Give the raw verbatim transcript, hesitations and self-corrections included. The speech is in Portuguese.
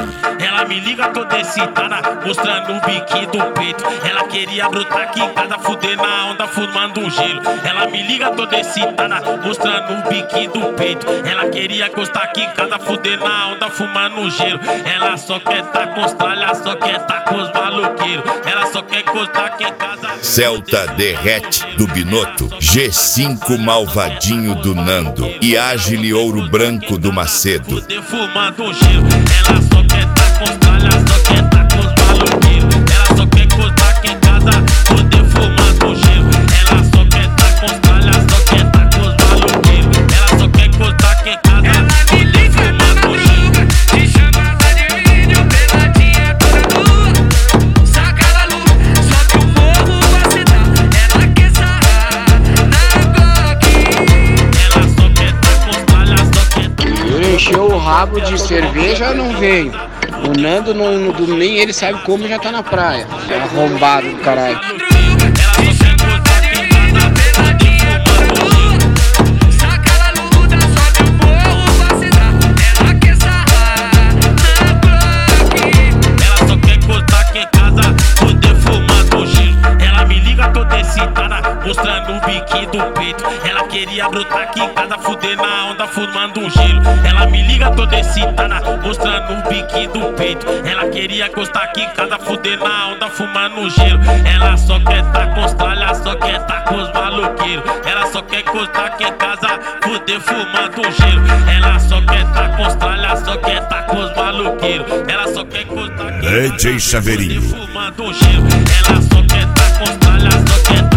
Ela me liga toda excitada, mostrando o biquinho do peito. Ela queria brotar aqui em casa, fuder na onda, fumando um gelo. Ela me liga toda excitada, mostrando o biquinho do peito. Ela queria gostar aqui em casa, fuder na onda, fumando um gelo. Ela só quer tá com os tralhas, só quer tá com os maloqueiros. Ela só quer gostar aqui em casa. Celta Derrete do Binotto, G cinco Malvadinho do Nando e Ágile Ouro Branco do Macedo. Fuder fumando um gelo. Ela só quer tá com os tralhas, só quer tá com os maloqueiros. Ela só quer gostar aqui em casa, fuder fumando um gelo. Ela só quer tá com os tralhas, só quer tá com os maloqueiros. Ela só quer gostar aqui em casa. Ela me liga na madruga, te chamada de vídeo, peladinha toda nua. Saca na lua, sobe o morro pra sentar. Ela quer sarrar na Glock. Ela só quer tá com os tralhas, só quer tá. Eu encheu o rabo de cerveja, não veio. O Nando no, no domingo ele sabe como já tá na praia. É arrombado do caralho. Mostrando o biquinho do peito. Ela queria brotar aqui em casa, fuder na onda, fumando um gelo. Ela me liga toda excitada, mostrando o biquinho do peito. Ela queria gostar aqui em casa, fuder na onda, fumando um gelo. Ela só quer tá com os tralhas, só quer tá com os maloqueiros. Ela só quer gostar aqui em casa, fuder fumando um gelo. Ela só quer tá com os tralhas, só quer tá com os maloqueiros. Ela só quer gostar aqui em casa, D J Chaveirinho, fumando um gelo. Ela só quer tá com os tralhas, só quer